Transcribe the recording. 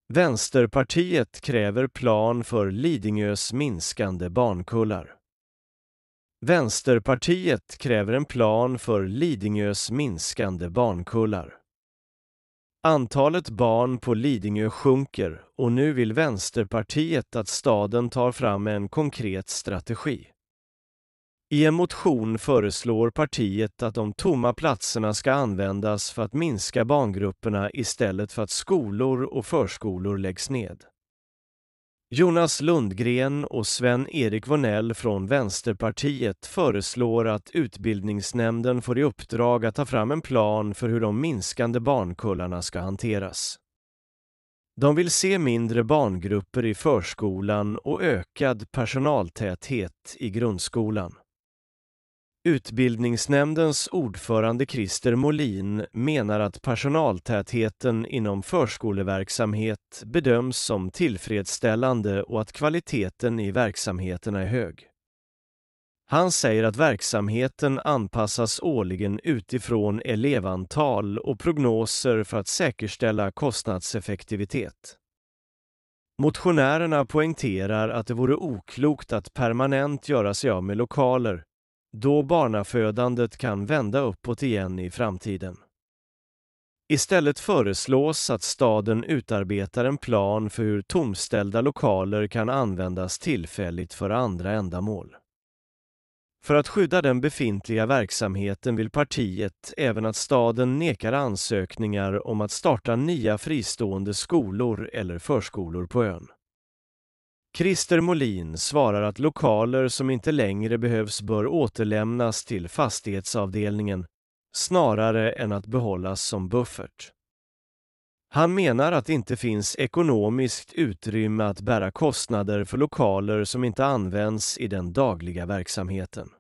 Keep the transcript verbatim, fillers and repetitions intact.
Vänsterpartiet kräver plan för Lidingös minskande barnkullar. Vänsterpartiet kräver en plan för Lidingös minskande barnkullar. Antalet barn på Lidingö sjunker och nu vill Vänsterpartiet att staden tar fram en konkret strategi. I en motion föreslår partiet att de tomma platserna ska användas för att minska barngrupperna istället för att skolor och förskolor läggs ned. Jonas Lundgren och Sven-Erik Vonell från Vänsterpartiet föreslår att utbildningsnämnden får i uppdrag att ta fram en plan för hur de minskande barnkullarna ska hanteras. De vill se mindre barngrupper i förskolan och ökad personaltäthet i grundskolan. Utbildningsnämndens ordförande Christer Molin menar att personaltätheten inom förskoleverksamhet bedöms som tillfredsställande och att kvaliteten i verksamheterna är hög. Han säger att verksamheten anpassas årligen utifrån elevantal och prognoser för att säkerställa kostnadseffektivitet. Motionärerna poängterar att det vore oklokt att permanent göra sig av med lokaler, då barnafödandet kan vända uppåt igen i framtiden. Istället föreslås att staden utarbetar en plan för hur tomställda lokaler kan användas tillfälligt för andra ändamål. För att skydda den befintliga verksamheten vill partiet även att staden nekar ansökningar om att starta nya fristående skolor eller förskolor på ön. Christer Molin svarar att lokaler som inte längre behövs bör återlämnas till fastighetsavdelningen snarare än att behållas som buffert. Han menar att det inte finns ekonomiskt utrymme att bära kostnader för lokaler som inte används i den dagliga verksamheten.